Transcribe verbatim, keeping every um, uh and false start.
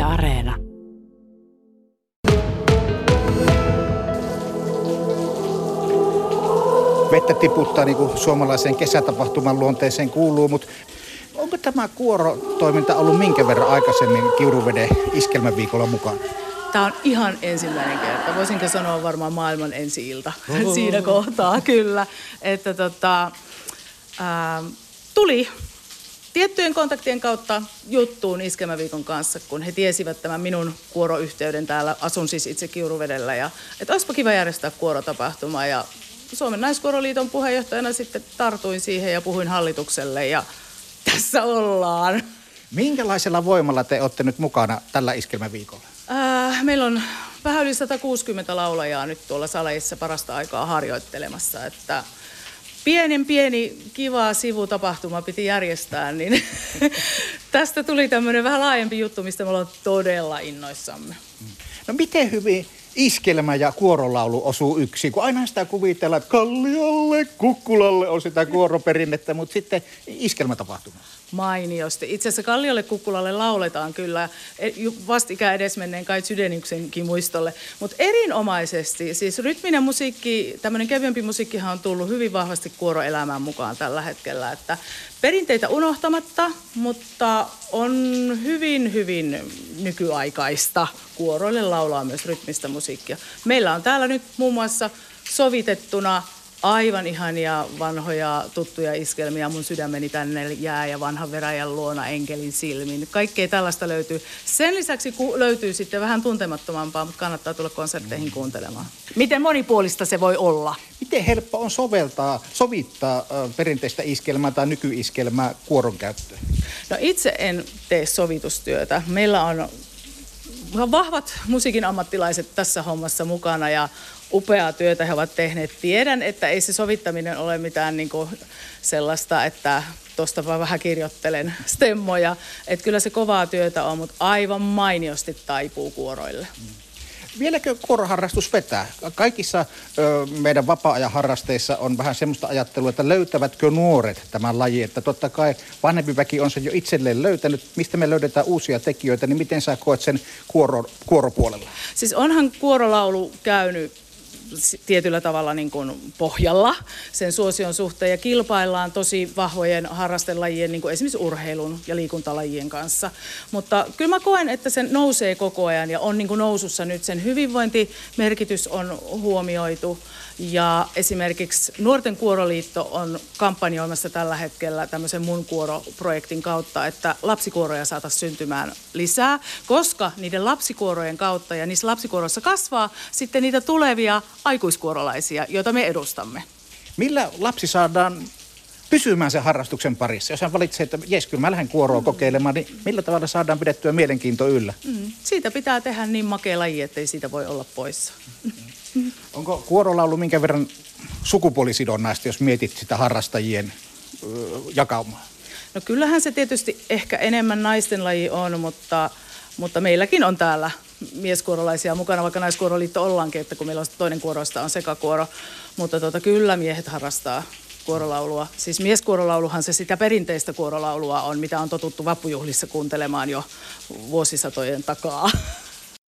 Areena. Vettä tiputtaa niin kuin suomalaiseen kesätapahtuman luonteeseen kuuluu, mutta onko tämä kuorotoiminta ollut minkä verran aikaisemmin Kiuruveden iskelmäviikolla mukana? Tämä on ihan ensimmäinen kerta. Voisinko sanoa varmaan maailman ensi-ilta siinä kohtaa, kyllä. Että tota, ää, tuli tiettyjen kontaktien kautta juttuun Iskelmäviikon kanssa, kun he tiesivät tämän minun kuoroyhteyden täällä. Asun siis itse Kiuruvedellä. Ja, että olisipa kiva järjestää kuorotapahtuma. Ja Suomen naiskuoroliiton puheenjohtajana sitten tartuin siihen ja puhuin hallitukselle. Ja tässä ollaan. Minkälaisella voimalla te olette nyt mukana tällä Iskelmäviikolla? Äh, meillä on vähän yli sata kuusikymmentä laulajaa nyt tuolla saleissa parasta aikaa harjoittelemassa, että pienen pieni kiva sivutapahtuma piti järjestää, niin tästä tuli tämmöinen vähän laajempi juttu, mistä me ollaan todella innoissamme. No miten hyvin iskelmä ja kuorolaulu osuu yksi, kun aina sitä kuvitellaan, että Kalliolle, Kukkulalle on sitä kuoroperinnettä, mutta sitten iskelmätapahtuma. Mainiosti. Itse asiassa Kalliolle Kukkulalle lauletaan kyllä vastikään edesmenneen Kai Zydenyksenkin muistolle, mutta erinomaisesti. Siis rytminen musiikki, tämmöinen kevyempi musiikkihan on tullut hyvin vahvasti kuoroelämään mukaan tällä hetkellä, että perinteitä unohtamatta, mutta on hyvin, hyvin nykyaikaista kuoroille laulaa myös rytmistä musiikkia. Meillä on täällä nyt muun muassa sovitettuna aivan ihania vanhoja tuttuja iskelmiä, Mun sydämeni tänne jää ja Vanhan veräjän luona enkelin silmin. Kaikkea tällaista löytyy. Sen lisäksi löytyy sitten vähän tuntemattomampaa, mutta kannattaa tulla konsertteihin kuuntelemaan. Miten monipuolista se voi olla? Miten helppo on soveltaa, sovittaa äh, perinteistä iskelmää tai nykyiskelmää kuoron käyttöön? No itse en tee sovitustyötä. Meillä on vahvat musiikin ammattilaiset tässä hommassa mukana ja upeaa työtä he ovat tehneet. Tiedän, että ei se sovittaminen ole mitään niin kuin sellaista, että tuosta vaan vähän kirjoittelen stemmoja. Että kyllä se kovaa työtä on, mutta aivan mainiosti taipuu kuoroille. Vieläkö kuoroharrastus vetää? Kaikissa ö, meidän vapaa-ajan harrasteissa on vähän semmoista ajattelua, että löytävätkö nuoret tämän lajin. Että totta kai vanhempi väki on sen jo itselleen löytänyt. Mistä me löydetään uusia tekijöitä, niin miten sä koet sen kuoro, kuoropuolella? Siis onhan kuorolaulu käynyt tietyllä tavalla niin kuin pohjalla sen suosion suhteen ja kilpaillaan tosi vahvojen harrastelajien, niin kuin esimerkiksi urheilun ja liikuntalajien kanssa. Mutta kyllä mä koen, että se nousee koko ajan ja on niin kuin nousussa nyt. Sen hyvinvointimerkitys on huomioitu ja esimerkiksi Nuorten kuoroliitto on kampanjoimassa tällä hetkellä tämmöisen Mun kuoro-projektin kautta, että lapsikuoroja saataisiin syntymään lisää, koska niiden lapsikuorojen kautta ja niissä lapsikuoroissa kasvaa sitten niitä tulevia aikuiskuorolaisia, joita me edustamme. Millä lapsi saadaan pysymään sen harrastuksen parissa? Jos hän valitsee, että jes, kyllä mä lähden kuoroa kokeilemaan, niin millä tavalla saadaan pidettyä mielenkiinto yllä? Mm. Siitä pitää tehdä niin makea laji, ettei siitä voi olla poissa. Mm. Onko kuorolaulu minkä verran sukupuolisidonnaista, jos mietit sitä harrastajien ö, jakaumaa? No kyllähän se tietysti ehkä enemmän naisten laji on, mutta, mutta meilläkin on täällä mieskuorolaisia mukana, vaikka naiskuoroliitto ollaankin, että kun meillä on toinen kuoroista on sekakuoro, mutta tota, kyllä miehet harrastaa kuorolaulua. Siis mieskuorolauluhan se sitä perinteistä kuorolaulua on, mitä on totuttu vappujuhlissa kuuntelemaan jo vuosisatojen takaa.